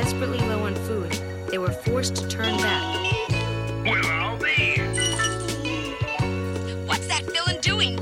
desperately low on food, they were forced to turn back. Well, I'll be. What's that villain doing?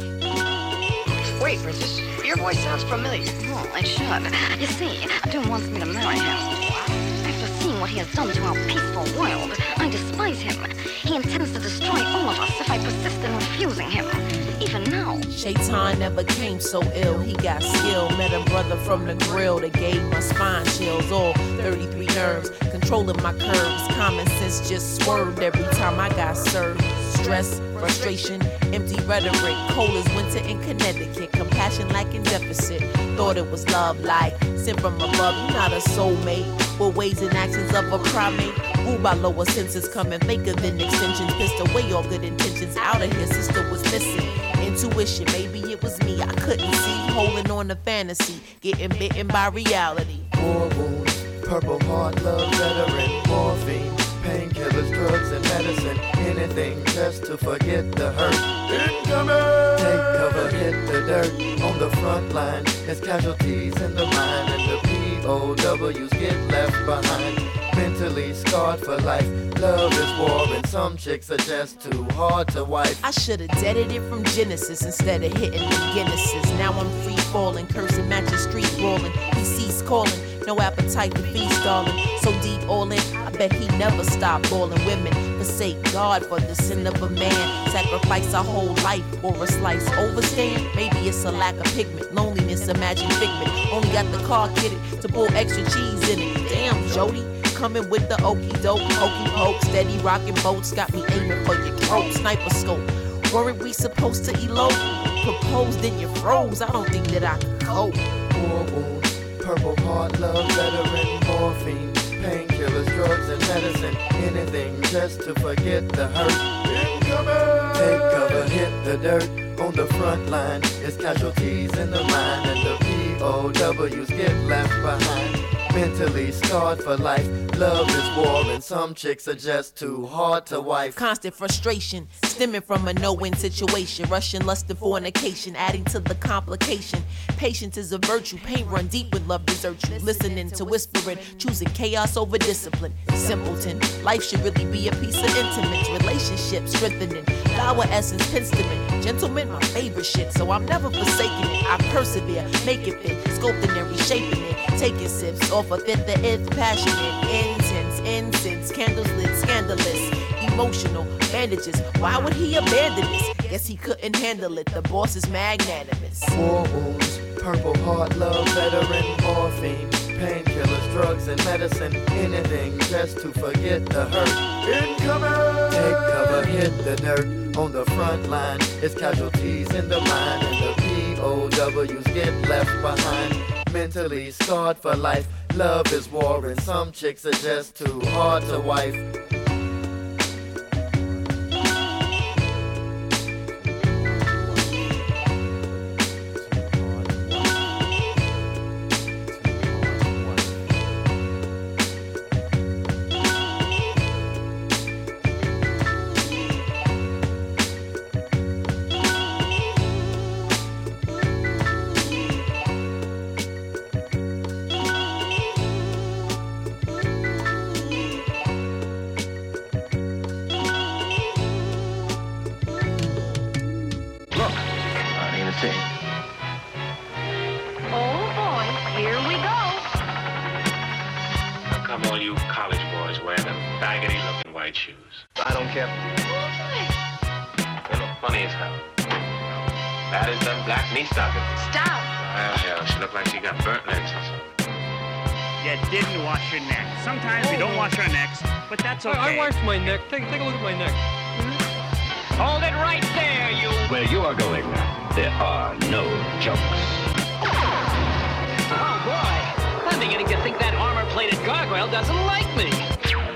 Wait, Princess, your voice sounds familiar. Oh, it should. You see, Doom wants me to marry him. After seeing what he has done to our peaceful world, I despise him. He intends to destroy all of us if I persist in refusing him. Even now. Shaitan never came so ill. He got skill. Met a brother from the grill that gave my spine chills. All 33 nerves, controlling my curves. Common sense just swerved every time I got served. Stress, frustration, empty rhetoric. Cold as winter in Connecticut. Compassion lacking deficit. Thought it was love like sent from above. You're not a soulmate. With ways and actions of a primate. Ruled by lower senses, coming faker than extensions. Pissed away all good intentions. Out of here, sister was missing. Intuition, maybe it was me. I couldn't see. Holding on to fantasy. Getting bitten by reality. War wounds, purple heart, love, veteran, morphine, painkillers, drugs, and medicine. Anything just to forget the hurt. Incoming! Take cover, hit the dirt. On the front line, there's casualties in the mind, and the POWs get left behind. Mentally scarred for life. Love is war, and some chicks are just too hard to wife. I should've deaded it from Genesis instead of hitting the Guinnesses. Now I'm free falling, cursing, matching street brawling. He ceased calling, no appetite to feast, darling. So deep all in, I bet he never stopped balling. Women forsake God for the sin of a man. Sacrifice our whole life for a slice. Overstand? Maybe it's a lack of pigment. Loneliness, imagine figment. Only got the car kitted to pull extra cheese in it. Damn, Jody. Coming with the okie doke, hokey poke, steady rocking boats, got me aiming for your throat, sniper scope. Weren't we supposed to elope? Proposed then you froze, I don't think that I could cope. War wounds, purple heart, love, veteran, morphine, painkillers, drugs, and medicine. Anything just to forget the hurt. Incoming! Take cover, hit the dirt. On the front line, it's casualties in the mind, and the POWs get left behind. Mentally scarred for life. Love is war, and some chicks are just too hard to wife. Constant frustration, stemming from a no-win situation. Rushing, lust, and fornication, adding to the complication. Patience is a virtue, pain run deep when love deserts you. Listening to whispering, choosing chaos over discipline. Simpleton, life should really be a piece of intimates. Relationships strengthening, flower essence, penstement. Gentlemen, my favorite shit, so I'm never forsaking it. I persevere, make it fit, sculpting and reshaping it. Taking sips off a fifth the nth, passionate, intense, incense, candles lit, scandalous, emotional, bandages. Why would he abandon this? Guess he couldn't handle it, the boss is magnanimous. War wounds, purple heart, love, veteran, morphine, painkillers, drugs, and medicine. Anything just to forget the hurt. Incoming! Take cover, hit the dirt. On the front line, it's casualties in the mind, and the POWs get left behind. Mentally scarred for life. Love is war, and some chicks are just too hard to wife. I don't care. They look funny as hell. Bad as them black knee stockings. Stop. Well, hell, she looked like she got burnt legs or something. You didn't wash your neck. Sometimes we don't wash our necks, but that's okay. I washed my neck. Take a look at my neck. Hold it right there, you. Where you are going, there are no jokes. Oh, boy. I'm beginning to think that armor-plated gargoyle doesn't like me.